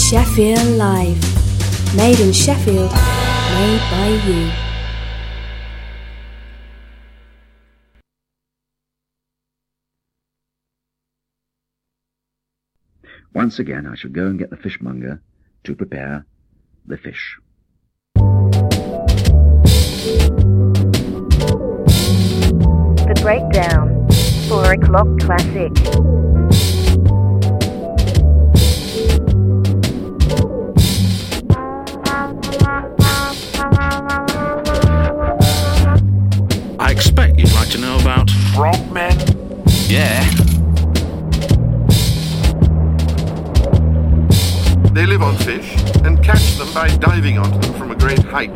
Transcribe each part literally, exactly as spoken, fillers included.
Sheffield Live. Made in Sheffield, made by you. Once again I shall go and get the fishmonger to prepare the fish. The Breakdown, four o'clock classic. I expect you'd like to know about frogmen. Yeah. They live on fish and catch them by diving onto them from a great height.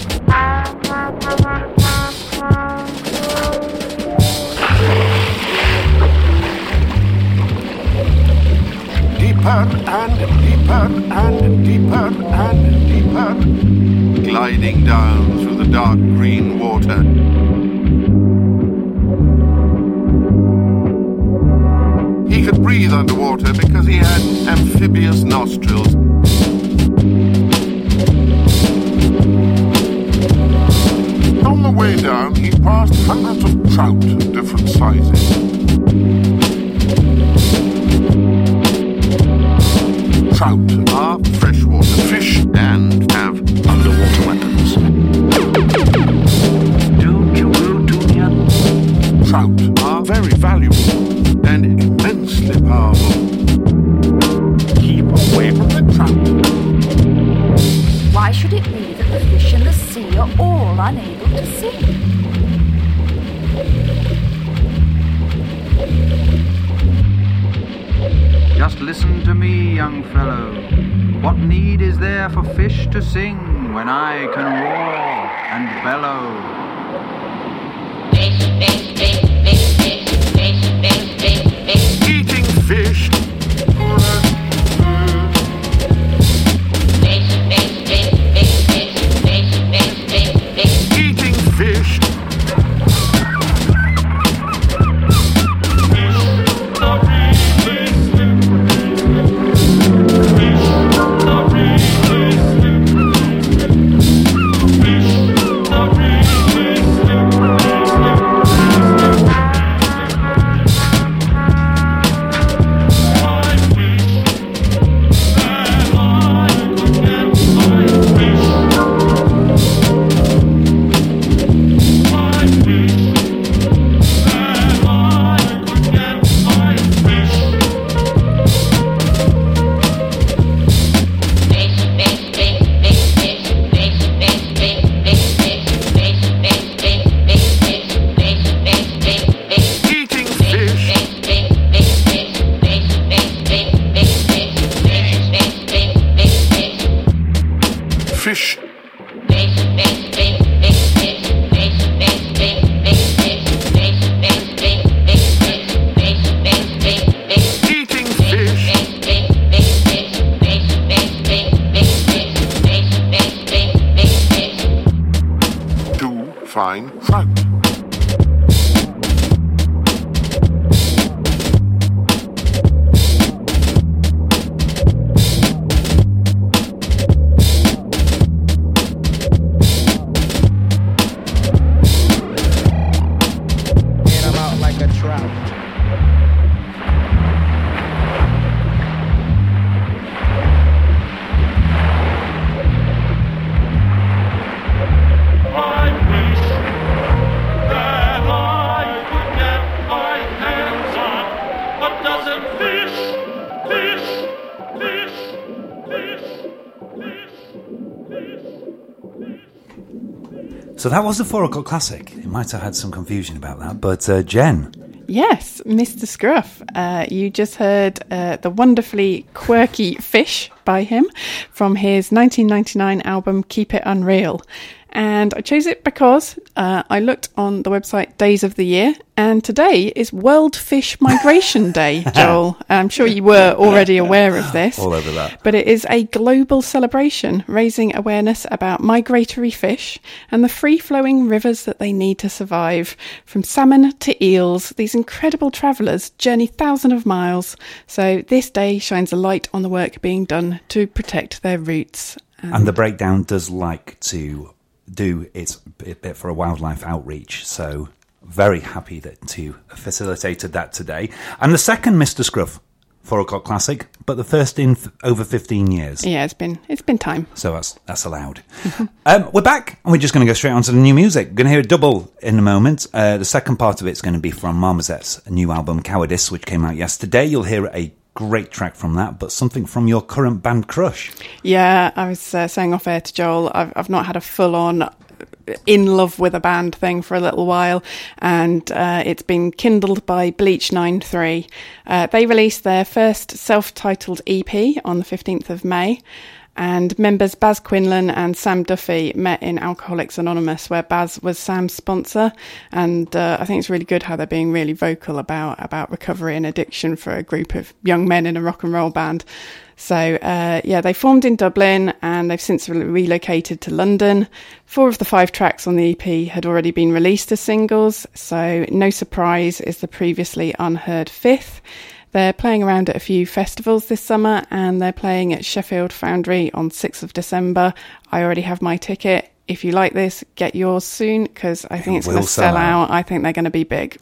Deeper and deeper and deeper and deeper, gliding down through the dark green water. He could breathe underwater because he had amphibious nostrils. On the way down, he passed hundreds of trout of different sizes. Trout are freshwater fish and have underwater weapons. Trout are very valuable and immensely powerful. Keep away from the trout. Why should it be that the fish in the sea are all unable to sing? Just listen to me, young fellow. What need is there for fish to sing when I can roar and bellow? Eating fish. Eating fish. Fish. Eating fish. To find trout. So that was the four o'clock classic. You might have had some confusion about that, but uh, Jen. Yes, Mister Scruff. Uh, you just heard uh, the wonderfully quirky Fish by him from his nineteen ninety-nine album Keep It Unreal. And I chose it because uh, I looked on the website Days of the Year, and today is World Fish Migration Day, Joel. I'm sure you were already aware of this. All over that. But it is a global celebration raising awareness about migratory fish and the free-flowing rivers that they need to survive. From salmon to eels, these incredible travellers journey thousands of miles. So this day shines a light on the work being done to protect their roots. And, and the breakdown does like to do its bit for a wildlife outreach, so very happy that to have facilitated that today. And the second Mister Scruff four o'clock classic, but the first in f- over fifteen years. Yeah, it's been it's been time. So that's that's allowed. um, we're back, and we're just going to go straight on to the new music. We're going to hear a double in a moment. Uh, the second part of it's going to be from Marmoset's new album Cowardice, which came out yesterday. You'll hear a great track from that, but something from your current band Crush. Yeah, I was uh, saying off air to Joel, I've, I've not had a full-on in love with a band thing for a little while, and uh, it's been kindled by Bleach ninety-three. Uh, they released their first self-titled E P on the fifteenth of May, and members Baz Quinlan and Sam Duffy met in Alcoholics Anonymous, where Baz was Sam's sponsor. And uh, I think it's really good how they're being really vocal about, about recovery and addiction for a group of young men in a rock and roll band. So, uh, yeah, they formed in Dublin and they've since re- relocated to London. Four of the five tracks on the E P had already been released as singles, so No Surprise is the previously unheard fifth. They're playing around at a few festivals this summer, and they're playing at Sheffield Foundry on sixth of December. I already have my ticket. If you like this, get yours soon, because I think It it's going to will sell sell out. out. I think they're going to be big.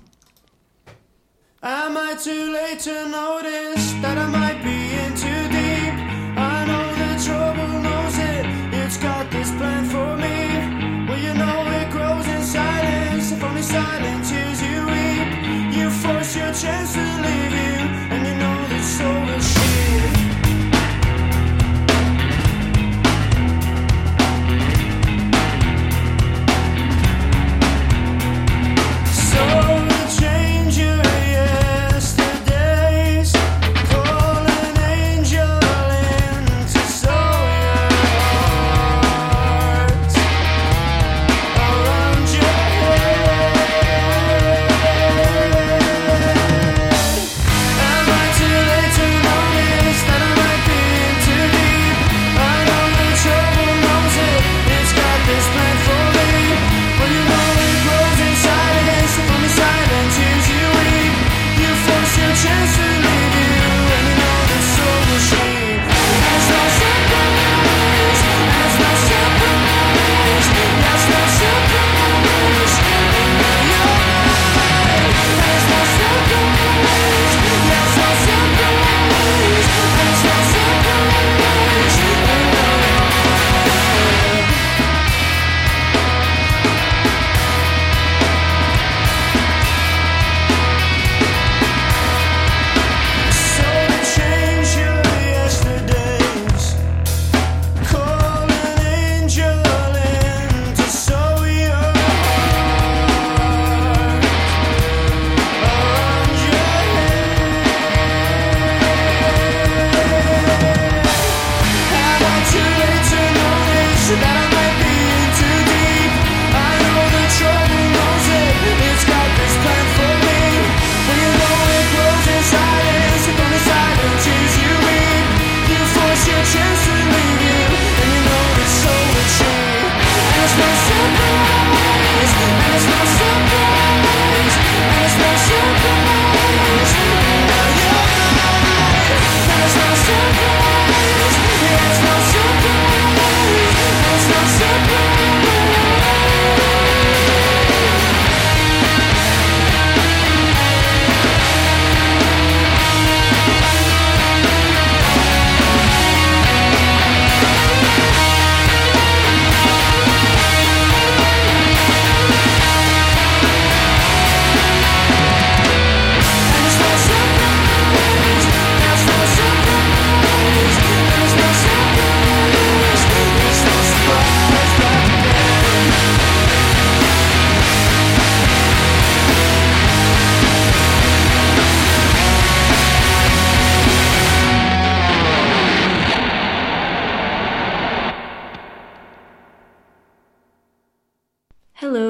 Am I too late to notice that I might be in too deep? I know the trouble knows it, it's got this plan for me. Well, you know it grows in silence, if only silent tears you weep. You force your chance to leave you, and you know that so will she. So change your yesterdays, call an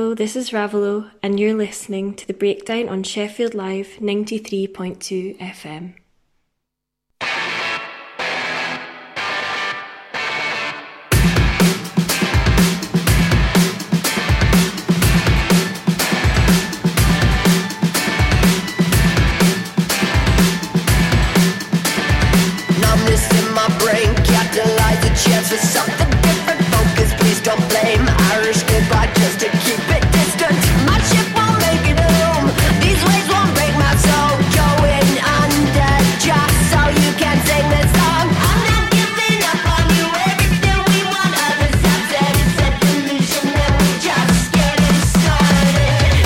Hello, this is Ravelo, and you're listening to The Breakdown on Sheffield Live ninety-three point two F M. Numbness in my brain, catalyze a chance for something different. Focus, please don't blame. Irish goodbye just to keep it distant. My ship won't make it home. These waves won't break my soul. Going under just so you can sing this song. I'm not giving up on you. Everything we want, others have said it's a delusion, and we're just getting started.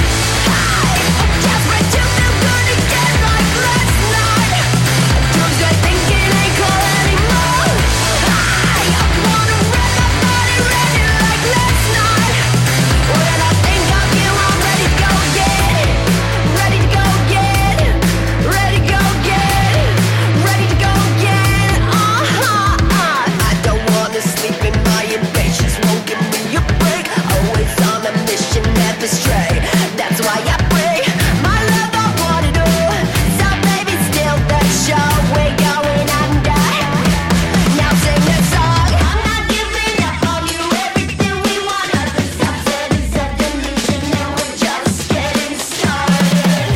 I just read to feel good again like last night. Doomsday thinking ain't cool anymore. I wanna wrap my body ready like last night. When I think of you, I'm ready to go get it. Ready to go get it. Ready to go get it. Ready to go get it. Uh-huh. I don't wanna sleep in my impatience. Won't give me a break. Always on a mission, never stray. That's why I pray. My love, I want it all. So baby, still the show. We're going under. Now sing the song. I'm not giving up on you. Everything we want, others have said it's a delusion, and we're just getting started.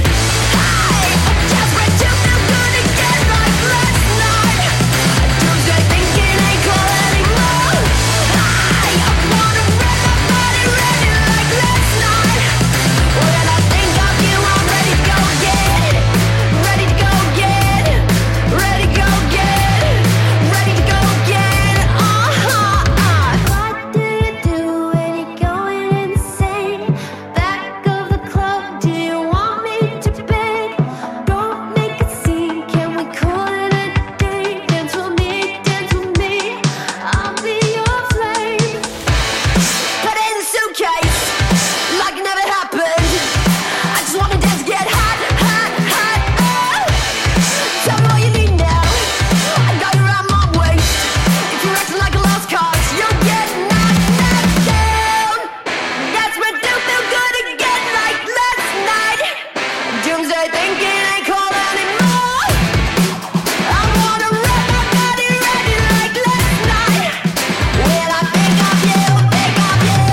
I just read to feel good again like last night. Doomsday thinking ain't cool anymore. I wanna wrap my body ready like last night. When I think of you, I'm ready to go get it. Ready to go get it. Ready to go get it. Ready to go get it. Uh-huh. What do you do when you're going insane? Back of the club, do you want me to beg? Don't make a scene, can we call it a day? Dance with me, dance with me, I'll be your flame. Put it in the suitcase, like it never happened. I just wanna dance, get hot, hot, hot, oh. Tell me what you need now, I got you around my waist. If you're acting like a lost cause, you'll get knocked, knocked down. That's what do feel good again like last night. Doomsday thinking ain't cool anymore. I wanna wrap my body ready like last night. When I think of you, think of you.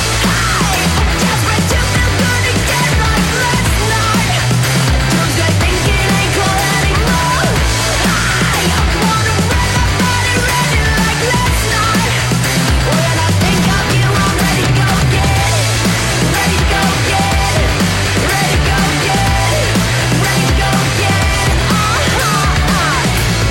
I just read to feel good again like last night. Doomsday thinking ain't cool anymore. I wanna wrap my body ready like last night. When I think of you, I'm ready to go get it. Ready to go get it. Ready to go get it. Ready to go get it. Uh-huh.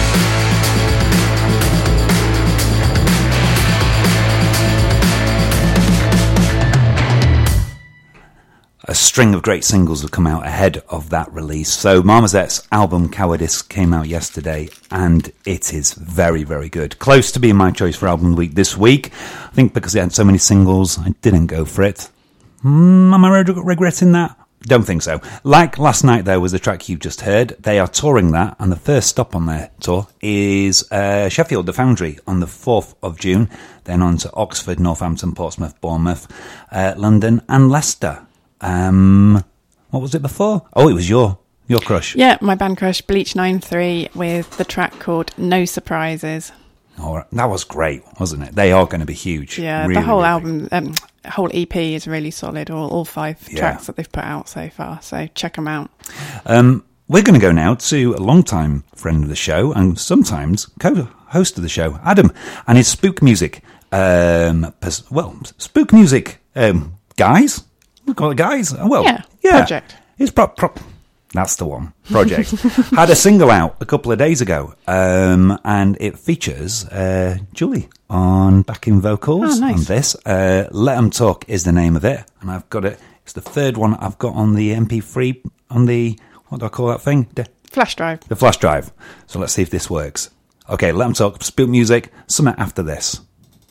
A string of great singles have come out ahead of that release. So Marmoset's album Cowardice came out yesterday, and it is very, very good. Close to being my choice for album of the week this week. I think because it had so many singles, I didn't go for it. Mm, am I reg- regretting that? Don't think so. Like Last Night, though, was the track you've just heard. They are touring that, and the first stop on their tour is uh, Sheffield, the Foundry, on the fourth of June. Then on to Oxford, Northampton, Portsmouth, Bournemouth, uh, London, and Leicester. Um, what was it before? Oh, it was your your crush. Yeah, my band crush, Bleach nine three, with the track called No Surprises. Oh, that was great, wasn't it? They are going to be huge. Yeah, really, the whole really. album, um, whole E P is really solid, all, all five Yeah. tracks that they've put out so far, so check them out. Um, we're going to go now to a long-time friend of the show and sometimes co-host of the show, Adam, and his spook music. Um, pers- well, spook music um, guys. We call it guys. Well, Yeah, yeah. project. It's prop prop. That's the one. Project had a single out a couple of days ago, um, and it features uh, Julie on backing vocals. Oh, nice. On this, uh, "Let 'Em Talk" is the name of it, and I've got it. It's the third one I've got on the M P three on the what do I call that thing? The, Flash drive. the flash drive. So let's see if this works. Okay, "Let 'Em Talk." Spook music. Something after this.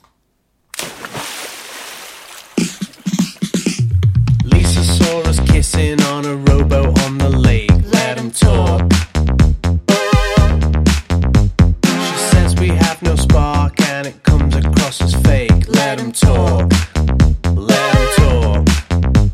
Lisa saw us kissing on a rowboat on the lake. Let 'em talk. She says we have no spark and it comes across as fake. Let 'em talk. Let 'em talk.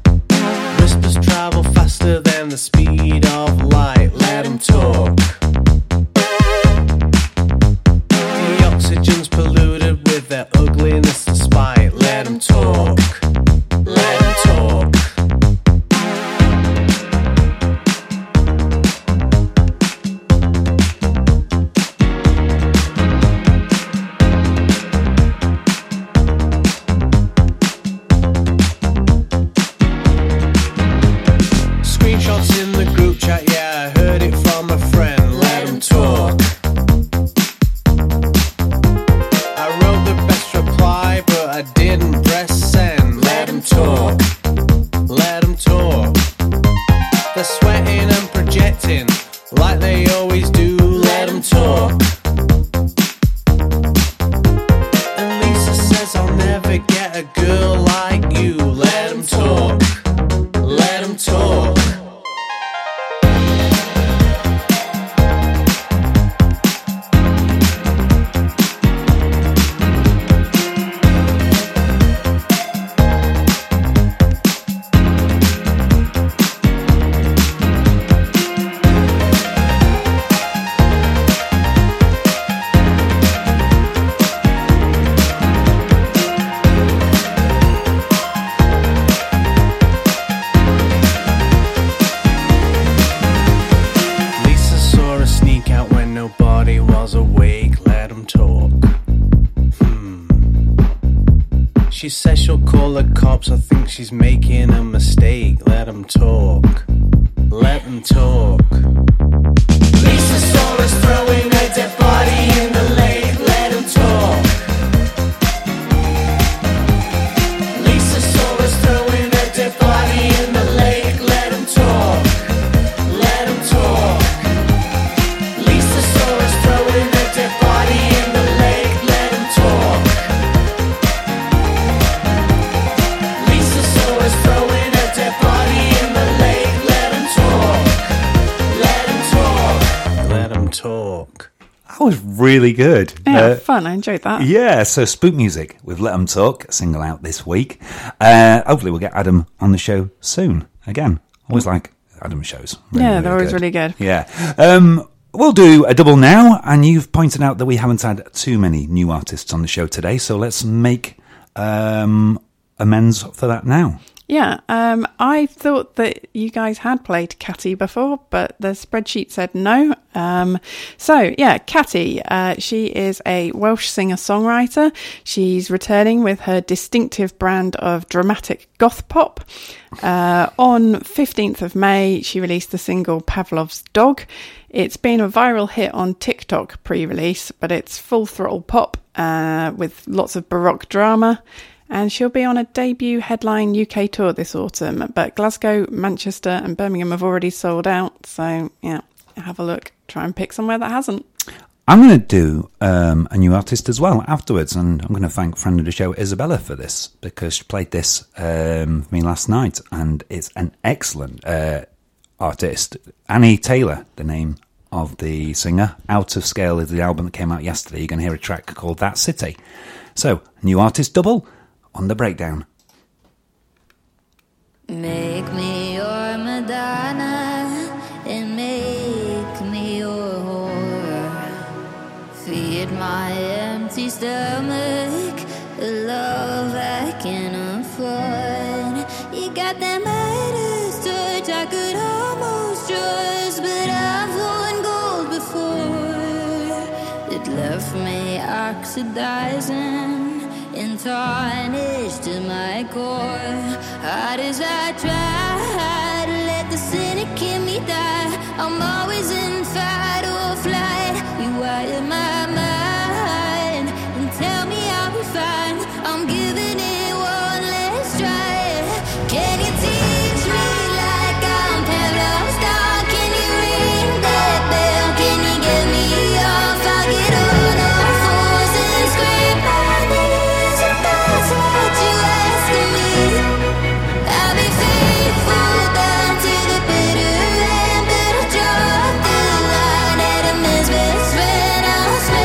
She says she'll call the cops. I think she's making a mistake. Let them talk. Let them talk. Lisa saw us throwing a dead body in the lake. Let him talk. Lisa saw us throwing a dead body in the lake. Let him talk. Let him talk. Lisa saw us throwing a dead body in the lake. Let him talk. Lisa saw us throwing a dead body in the lake. Let him talk. Let him talk. Let them talk. That was really good. Yeah, Uh, fun. I enjoyed that. Yeah, so Spook Music with Let 'Em Talk, single out this week. Uh, hopefully we'll get Adam on the show soon. Again, always like Adam shows. Really, yeah, really they're always good. really good. Yeah. Um, we'll do a double now, and you've pointed out that we haven't had too many new artists on the show today, so let's make um, amends for that now. Yeah, um, I thought that you guys had played Catty before, but the spreadsheet said no. Um, so, yeah, Catty, uh, she is a Welsh singer-songwriter. She's returning with her distinctive brand of dramatic goth pop. Uh, on fifteenth of May, she released the single Pavlov's Dog. It's been a viral hit on TikTok pre-release, but it's full throttle pop uh, with lots of Baroque drama. And she'll be on a debut headline U K tour this autumn. But Glasgow, Manchester and Birmingham have already sold out. So, yeah, have a look. Try and pick somewhere that hasn't. I'm going to do um, a new artist as well afterwards, and I'm going to thank friend of the show Isabella for this, because she played this um, for me last night, and it's an excellent uh, artist. Annie Taylor, the name of the singer. Out of Scale is the album that came out yesterday. You're going to hear a track called That City. So, new artist double on the breakdown. Make me your Madonna and make me your whore. Feed my empty stomach a love I can afford. You got that Midas touch I could almost trust, but I've won gold before. It left me oxidizing and tarnished to my core. Hard as I try to let the cynic in me die, I'm always in fight or flight. You wire my mind and tell me I'll be fine. I'm giving it one last try. Can you teach me like I'm Pavlov's dog? Can you ring that bell? Can you get me off? I'll get on all fours and scrape my knees if that's what you ask of me. I'll be faithful down to the bitter end, but I'll drop the line at a man's best friend. I'll spend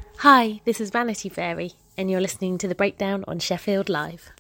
Hi, this is Vanity Fairy, and you're listening to The Breakdown on Sheffield Live.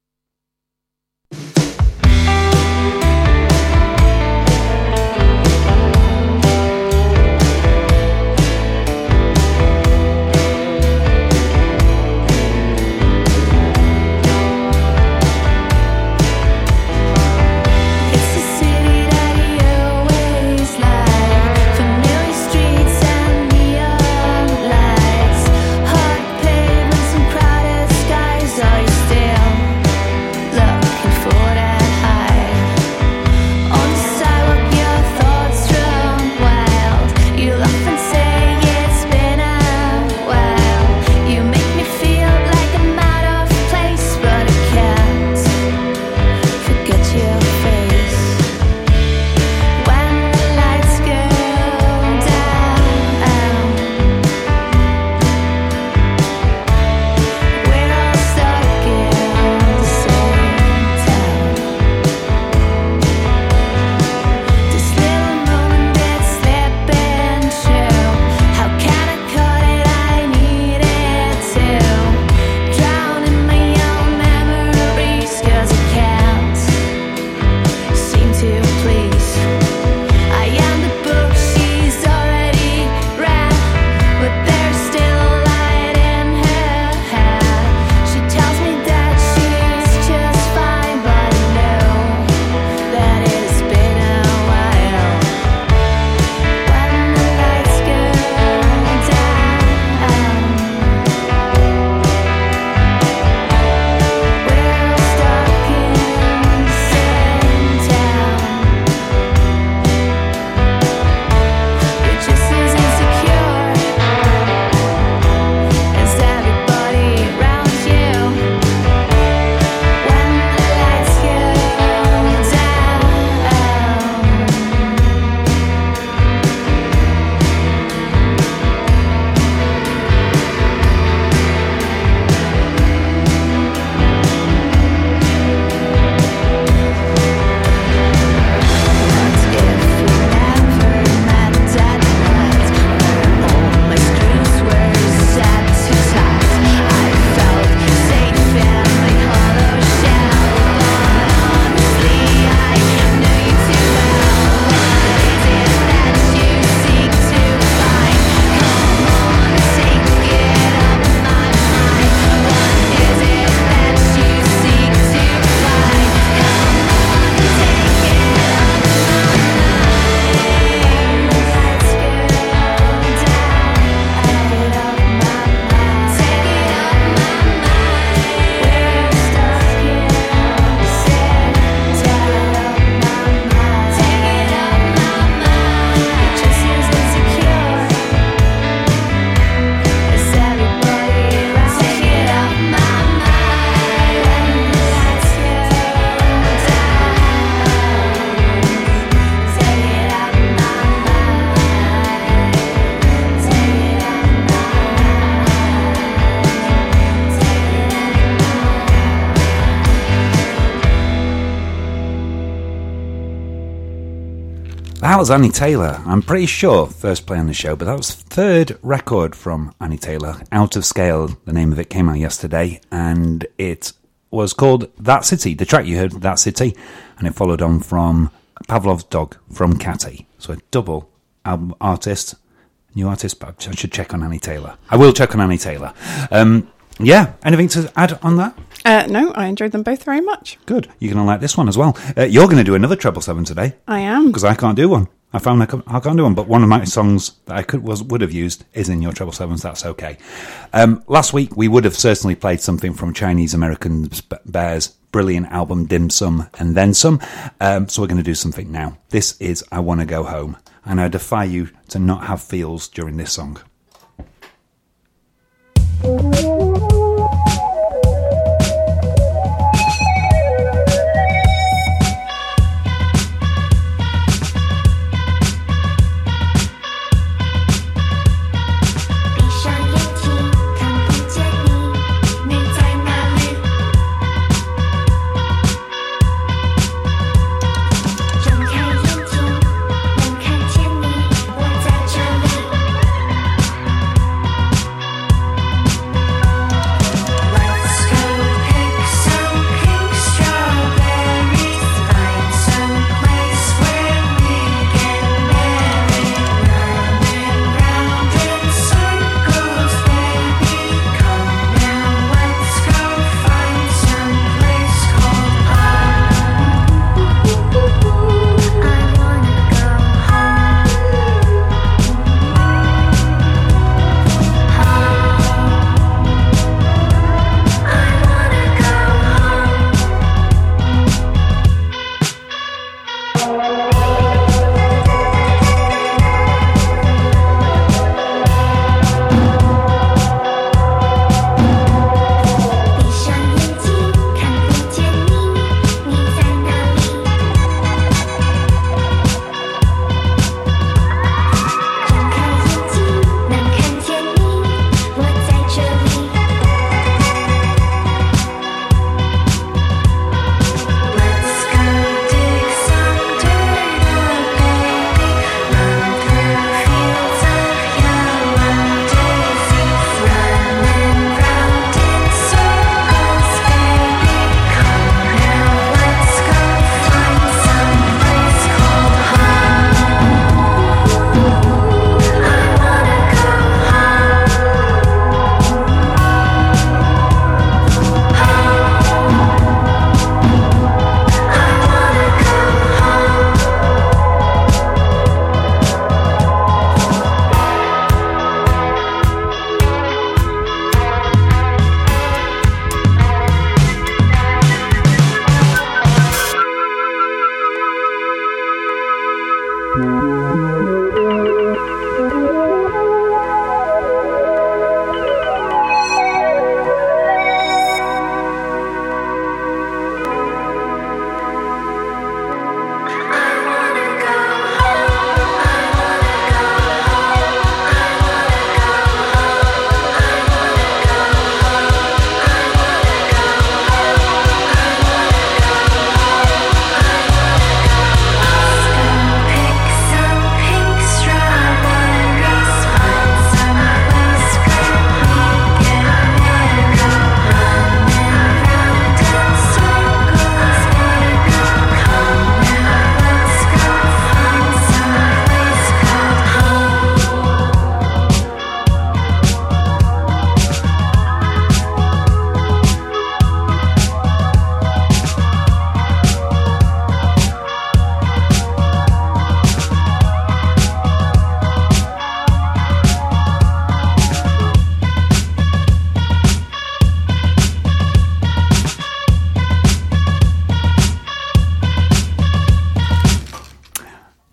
That was Annie Taylor. I'm pretty sure first play on the show, but that was third record from Annie Taylor. Out of Scale, the name of it, came out yesterday, and it was called That City. The track you heard, That City, and it followed on from Pavlov's Dog from Catty. So a double album artist, new artist, but I should check on Annie Taylor. I will check on Annie Taylor. Um, yeah, anything to add on that? Uh, no, I enjoyed them both very much. Good. You're going to like this one as well. Uh, you're going to do another treble seven today. I am. Because I can't do one. I found I, could, I can't do one, but one of my songs that I could was would have used is in your treble sevens. That's okay. Um, last week we would have certainly played something from Chinese American Bear's brilliant album Dim Sum and Then Some. Um, so we're going to do something now. This is I Wanna Go Home, and I defy you to not have feels during this song.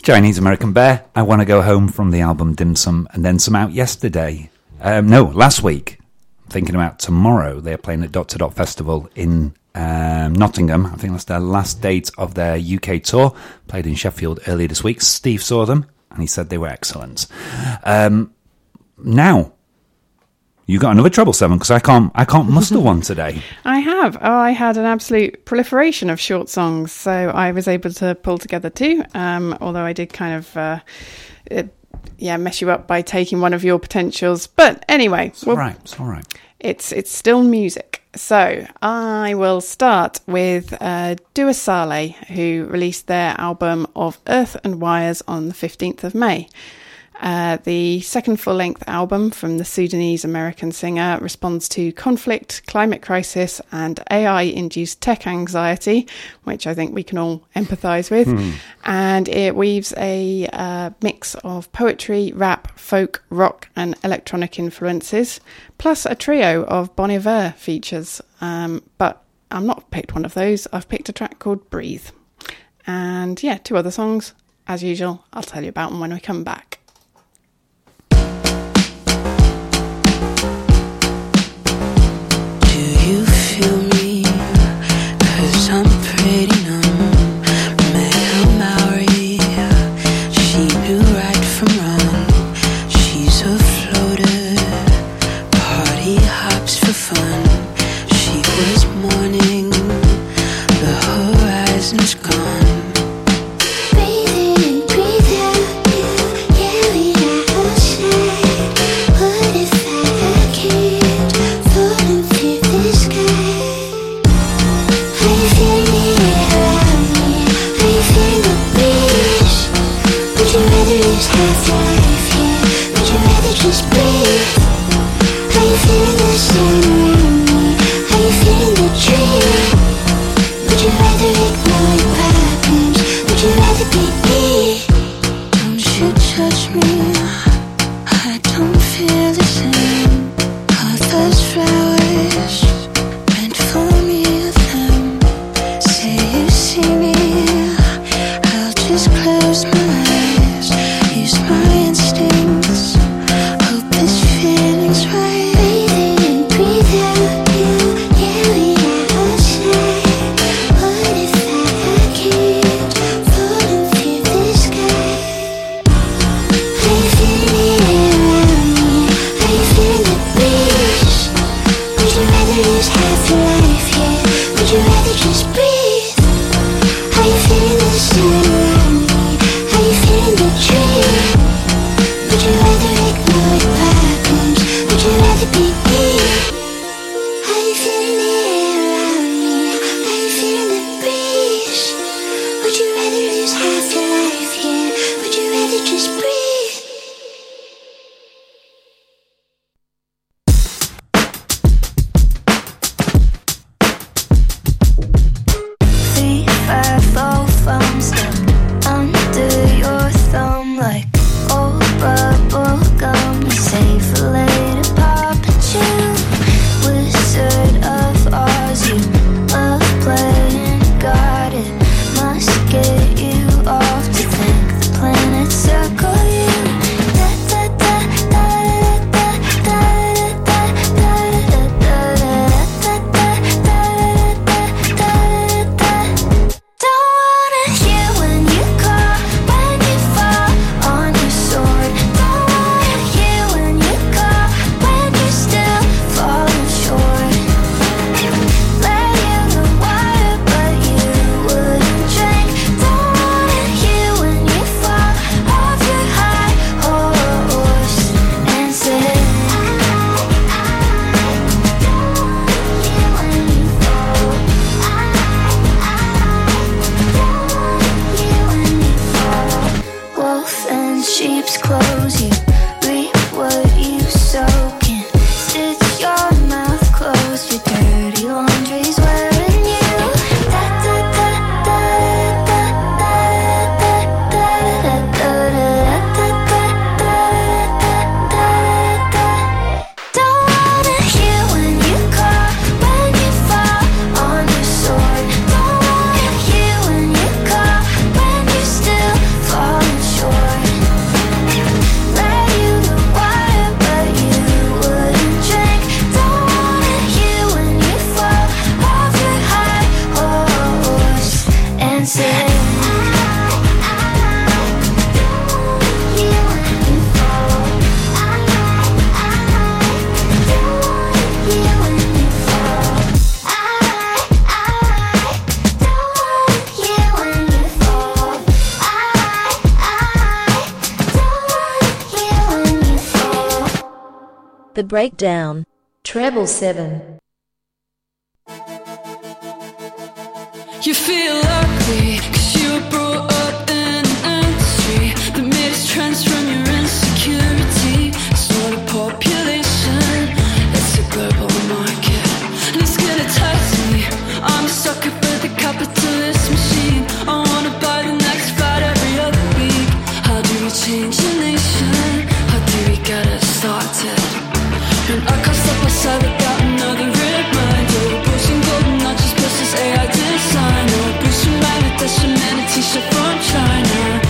Chinese American Bear, I Want to Go Home from the album Dim Sum, and Then Some out yesterday. Um, no, last week. Thinking about tomorrow, they're playing at Dot to Dot Festival in um, Nottingham. I think that's their last date of their U K tour. Played in Sheffield earlier this week. Steve saw them, and he said they were excellent. Um, now, you got another treble seven, because I can't, I can't muster one today. I have. Oh, I had an absolute proliferation of short songs, so I was able to pull together two, um, although I did kind of... Uh, it, yeah, mess you up by taking one of your potentials. But anyway, it's all right. It's all right. It's it's still music. So I will start with uh, Dua Saleh, who released their album of Earth and Wires on the fifteenth of May. Uh, the second full-length album from the Sudanese-American singer responds to conflict, climate crisis, and A I-induced tech anxiety, which I think we can all empathise with. Hmm. And it weaves a uh, mix of poetry, rap, folk, rock, and electronic influences, plus a trio of Bon Iver features. Um, but I've not picked one of those. I've picked a track called Breathe. And yeah, two other songs. As usual, I'll tell you about them when we come back. You feel me, 'cause I'm pretty numb. Met Hail Mary, she knew right from wrong. She's a floater, party hops for fun. She was mourning, the horizon's gone. Breathing, breathe out, yeah, we got outside. What if I can't fall into the sky? How you feel me around me? How you feel the breeze? Would you rather lose half life here? Would you rather just breathe? How you feeling the sun around me? How you feeling the dream? Would you rather ignore your problems? Would you rather be me? Don't you judge me, I don't feel the same. All those flowers meant for me, them. Say you see me, I'll just close my eyes, use my instincts, hope this feeling's right. Breathing, breathe The Breakdown. Treble seven. You feel ugly, cause you were brought up in an industry that made its trends from your insecurity. It's not a population, it's a global market. And it's gonna test me, I'm a sucker for the capitalist machine. I wanna buy the next fad every other week. How do we change a nation? How do we get it started? And I can't stop myself without another reminder. Pushing golden notches versus A I designer. Bruce from Bangladesh and man a t-shirt from China.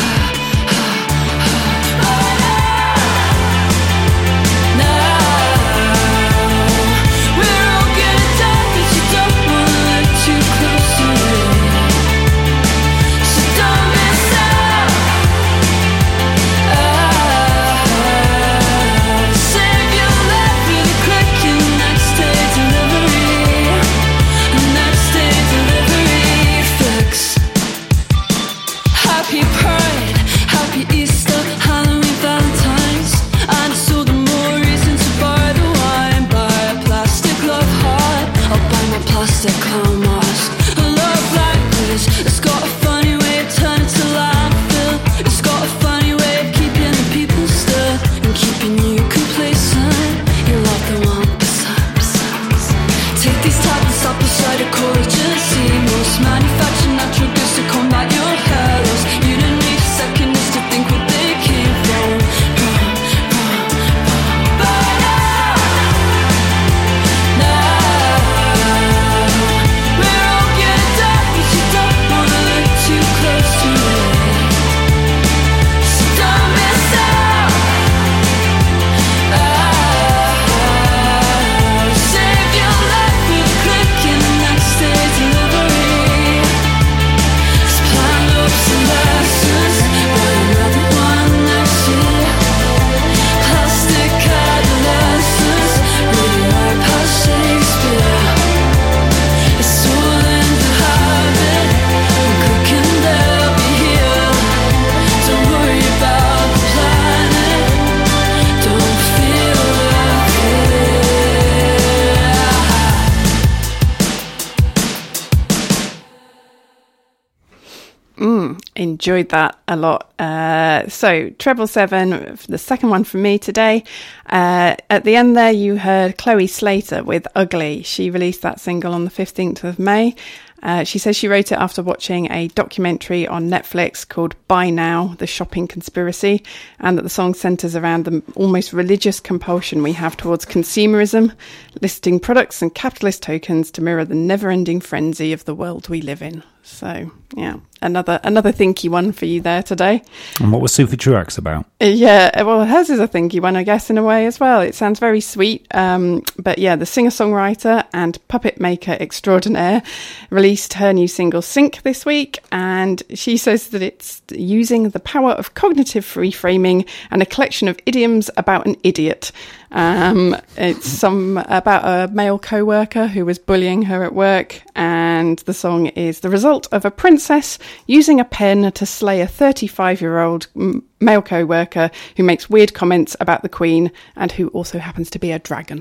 Enjoyed that a lot. Uh, so, treble seven, the second one from me today. Uh, at the end there, you heard Chloe Slater with Ugly. She released that single on the fifteenth of May. Uh, she says she wrote it after watching a documentary on Netflix called Buy Now, The Shopping Conspiracy, and that the song centres around the almost religious compulsion we have towards consumerism, listing products and capitalist tokens to mirror the never-ending frenzy of the world we live in. So, yeah, another another thinky one for you there today. And what was Sophie Truax about? Yeah, well, hers is a thinky one, I guess, in a way as well. It sounds very sweet. Um, but yeah, the singer-songwriter and puppet maker extraordinaire released her new single Sync this week. And she says that it's using the power of cognitive reframing and a collection of idioms about an idiot. Um, it's some about a male co-worker who was bullying her at work, and the song is the result of a princess using a pen to slay a thirty-five-year-old m- male co-worker who makes weird comments about the Queen and who also happens to be a dragon.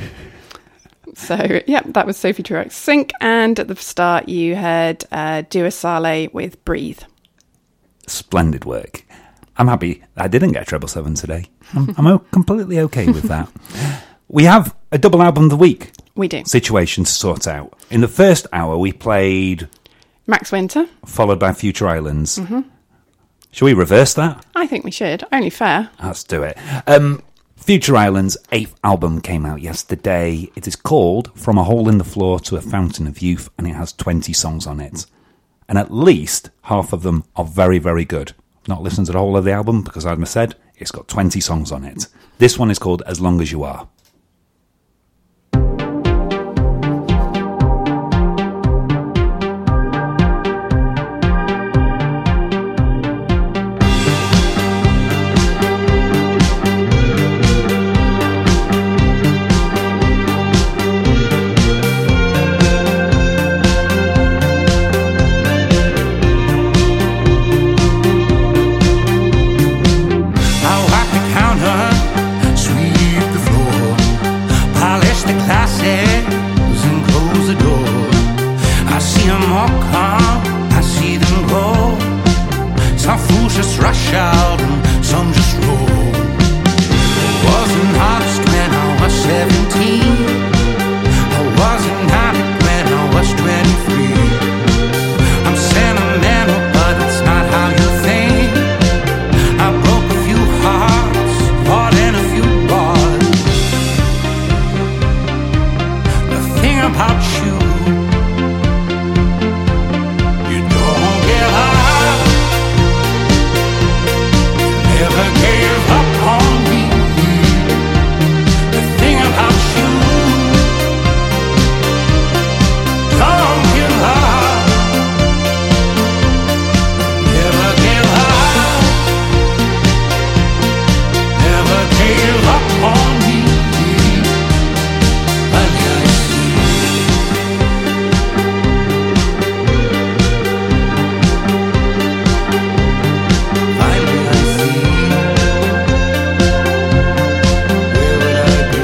So, yeah, that was Sophie Truax Sync, and at the start you heard uh, Dua Saleh with Breathe. Splendid work. I'm happy I didn't get treble seven today. I'm, I'm o- completely okay with that. We have a double album of the week. We do. Situation to sort out. In the first hour, we played Max Winter, followed by Future Islands. Mm-hmm. Shall we reverse that? I think we should. Only fair. Let's do it. Um, Future Islands' eighth album came out yesterday. It is called From a Hole in the Floor to a Fountain of Youth, and it has twenty songs on it. And at least half of them are very, very good. Not listened to the whole of the album because, as I said, it's got twenty songs on it. This one is called As Long As You Are. Sweep the floor. says and close the door. I see them all come, I see them go. Some fools just rush out and some just roll. I wasn't honest when I was seventeen. I wasn't honest when I was twenty-three. I'm sentimental, but it's not how you think. I broke a few hearts, fought in a few bars. The thing about you, you don't give up. You never gave up on me. The thing about you, don't give up. Never give up. Never gave up on me. Finally I see. Finally I see. Where would I be?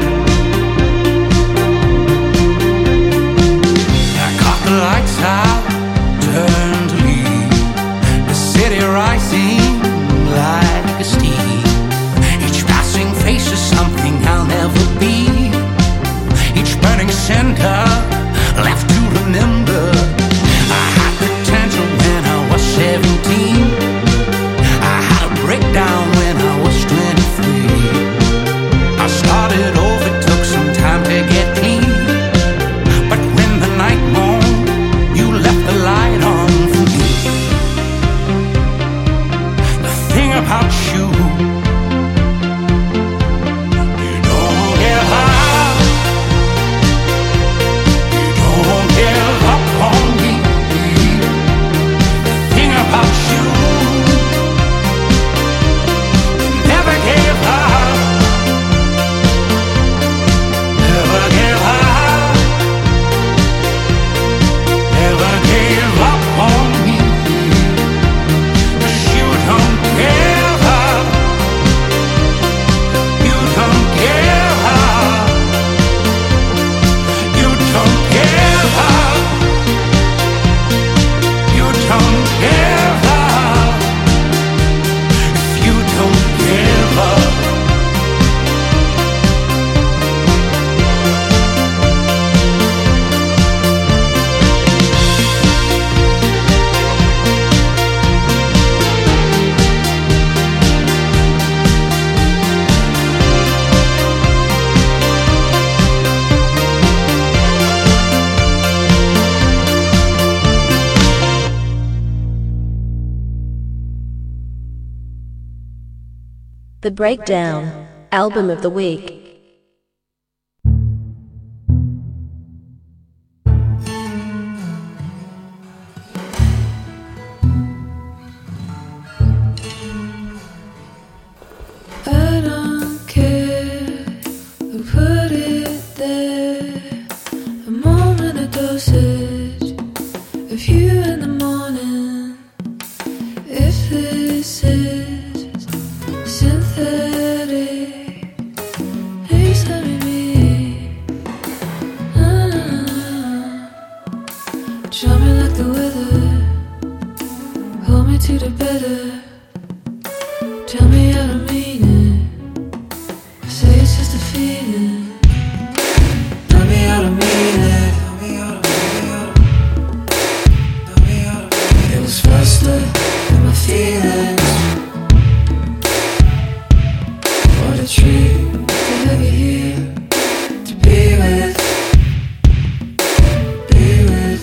I caught the lights out, turned to leave. The city rising like a steam. Each passing face is something I'll never be. Each burning cinder left to remember. I had potential when I was seventeen. I had a breakdown when I was twenty-three. I started over, took some time to get clean. But when the night moaned, you left the light on for me. The thing about you, you don't give up. You don't give up on me. The thing about you, you never gave up. Never gave up. Never gave up on me. 'Cause you don't give up. You don't give up. You don't give up. You don't give up. If you don't give up. The Breakdown, Album of the Week. I don't care who put it there. A moment, a dosage of you in the morning. If this is synthetic, please let me be. Ah, show me like the weather, hold me to the better. Tell me I don't mean it. Say it's just a feeling. Tell me I don't mean it. It was faster than my feelings. What a treat to have you here to be with. Be with.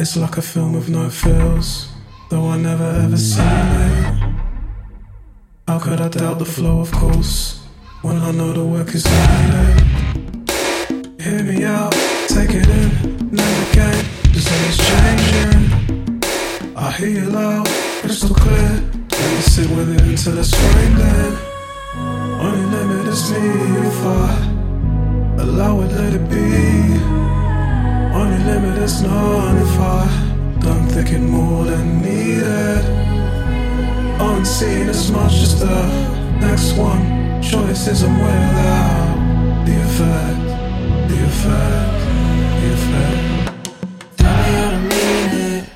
It's like a film with no feels, though I never ever seen it. How could I doubt the flow, of course, when I know the work is needed? Hear me out, take it in, navigate, there's always changing. I hear you loud, crystal clear, let me sit with it until it's framed in. Only limit is me if I allow it, let it be. Only limit is none if I don't think it more than needed. Unseen as much as the next one. Choice isn't without the effect, the effect, the effect. Tell me how to mean it.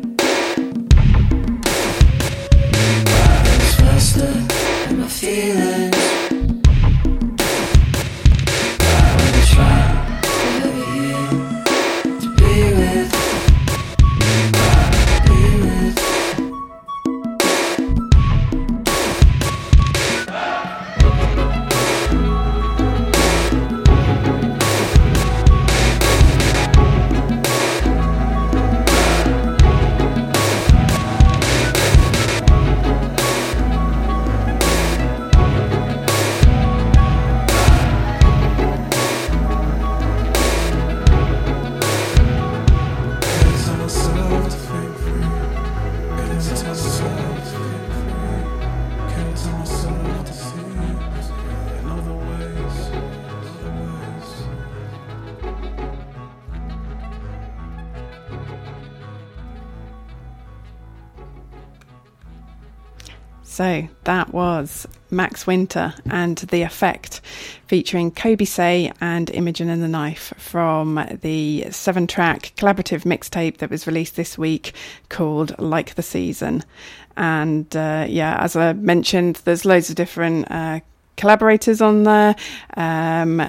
It's faster than my feelings. I wanna try to have you to be with, be with. So that was Max Winter and The Effect, featuring Kobe Say and Imogen and the Knife from the seven-track collaborative mixtape that was released this week called Like the Season. And uh, yeah, as I mentioned, there's loads of different uh, collaborators on there, um,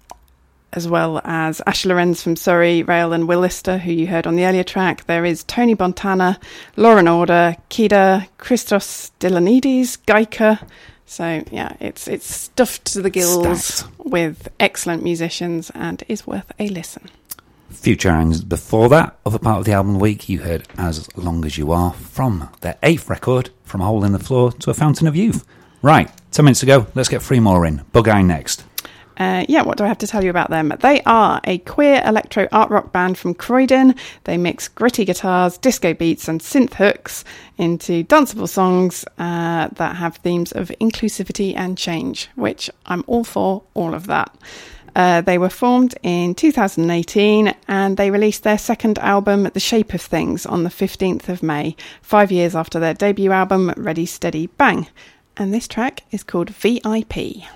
as well as Ash Lorenz from Surrey, Rail and Will Lister, who you heard on the earlier track. There is Tony Bontana, Lauren Order, Kida, Christos Dilanides, Gaika. So yeah, it's it's stuffed to the gills Stacked. with excellent musicians and is worth a listen. Future Hangs before that, other part of the album week, you heard As Long As You Are from their eighth record, From a Hole in the Floor to a Fountain of Youth. Right, ten minutes ago, let's get three more in. Bug Eye next. Uh, yeah, what do I have to tell you about them? They are a queer electro art rock band from Croydon. They mix gritty guitars, disco beats and synth hooks into danceable songs uh, that have themes of inclusivity and change, which I'm all for, all of that. Uh, they were formed in two thousand eighteen and they released their second album, The Shape of Things, on the fifteenth of May, five years after their debut album, Ready, Steady, Bang. And this track is called V I P.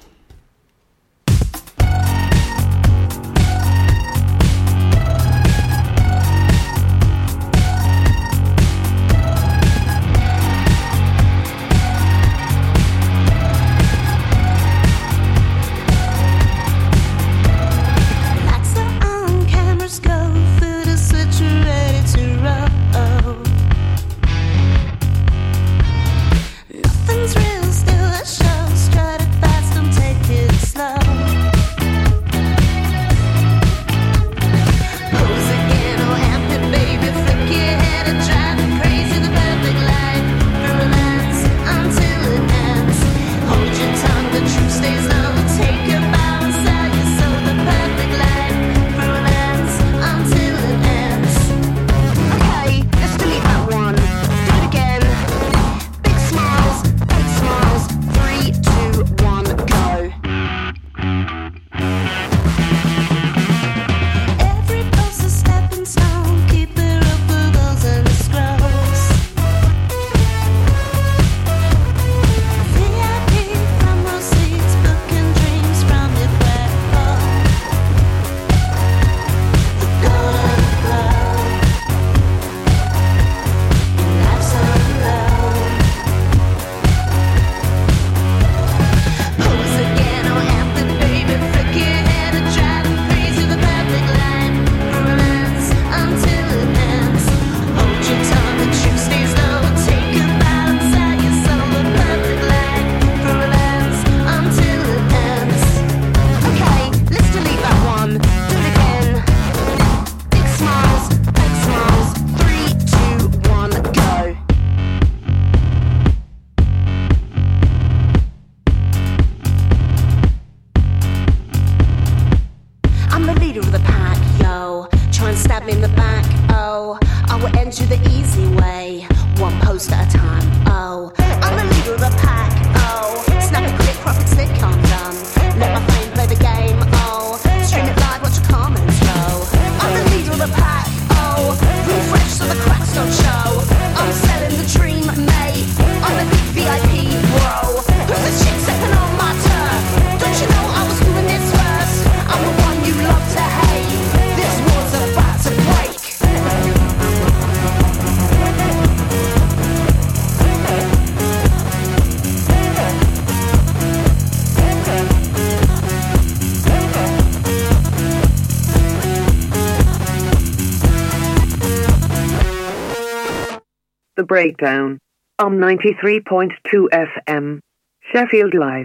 Nothing's real, still a show. Strut it fast, don't take Breakdown on ninety-three point two F M, Sheffield Live.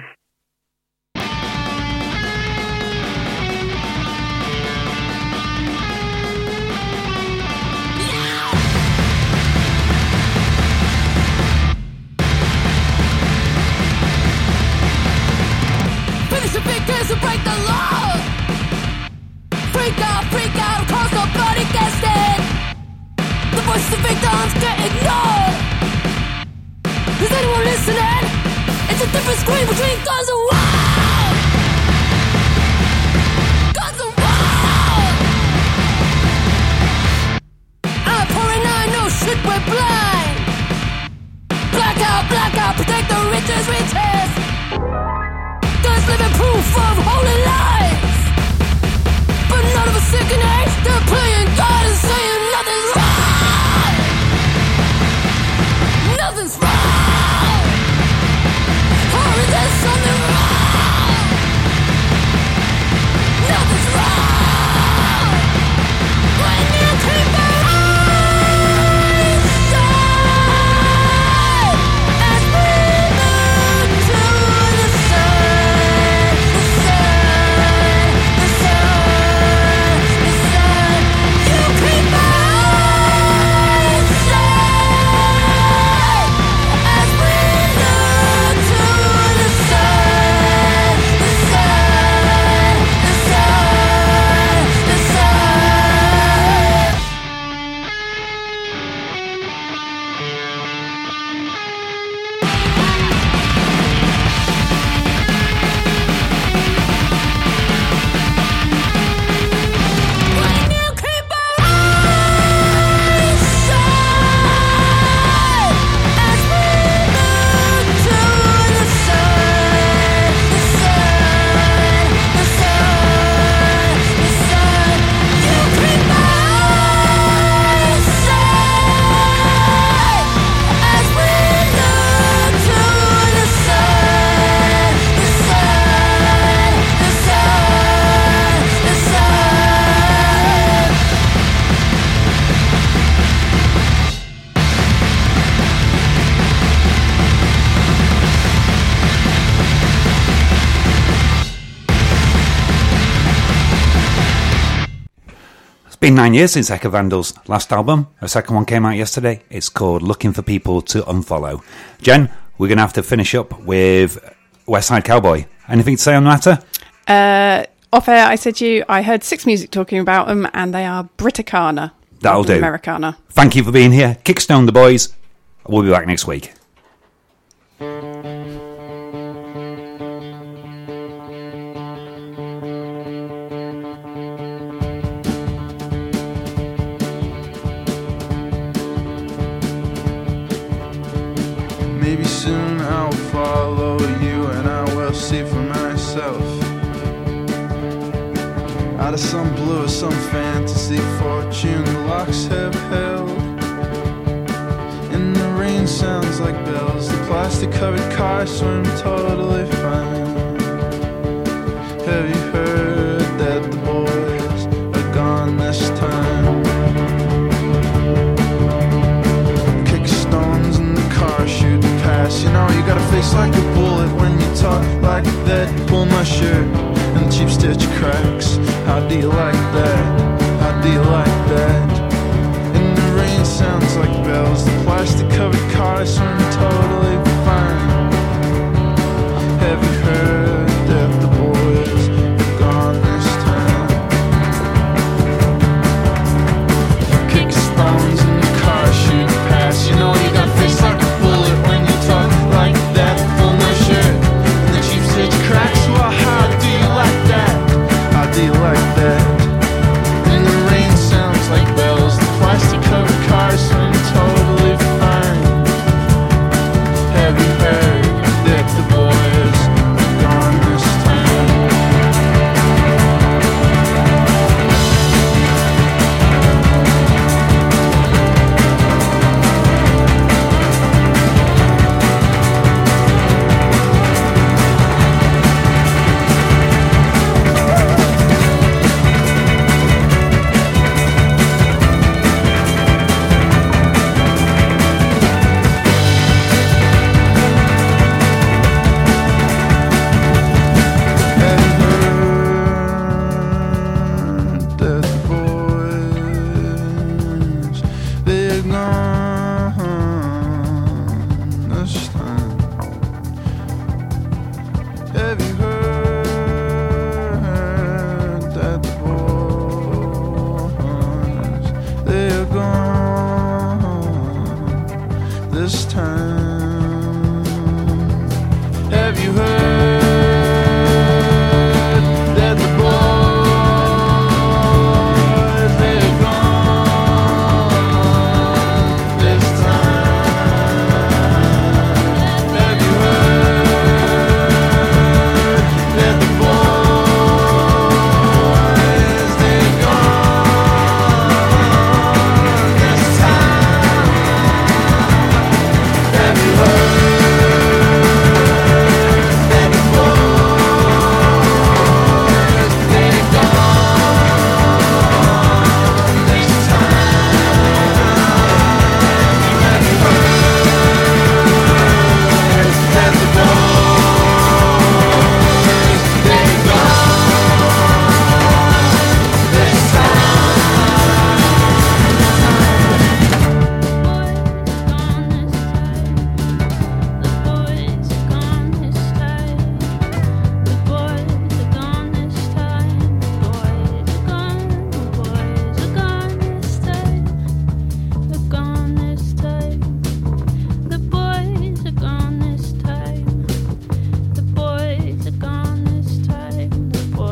Finish the victors and break the law. Freak out, freak out, cause nobody gets it. The voices of victims get ignored. Is anyone listening? It's a different screen between guns and walls. Guns and walls. I'm pouring nine, no shit, we're blind. Blackout, blackout, protect the richest, richest. Guns living proof of holy lies. But none of us sick and age. They're playing God and saying nothing's wrong. Nothing's wrong. Or is there something wrong? Nothing's wrong. When you keep your eyes shut as we look to the sun, the sun, the sun, the sun. You keep your eyes shut as we look to the sun, the sun, the sun, the sun. When you keep your eyes shut as we look to the sun, the sun, the sun, the sun. You keep your eyes shut as we look to the sun, the sun, the sun, the sun. It's been nine years since Echo Vandal's last album. Her second one came out yesterday. It's called Looking for People to Unfollow. Jen, we're going to have to finish up with West Side Cowboy. Anything to say on the matter? Uh, off air, I said to you, I heard Six Music talking about them, and they are Briticana. That'll not do. Americana. Thank you for being here. Kickstone the boys. We'll be back next week. Maybe soon I'll follow you and I will see for myself. Out of some blue or some fantasy fortune the locks have held. And the rain sounds like bells. The plastic covered cars swim totally fine. Have you heard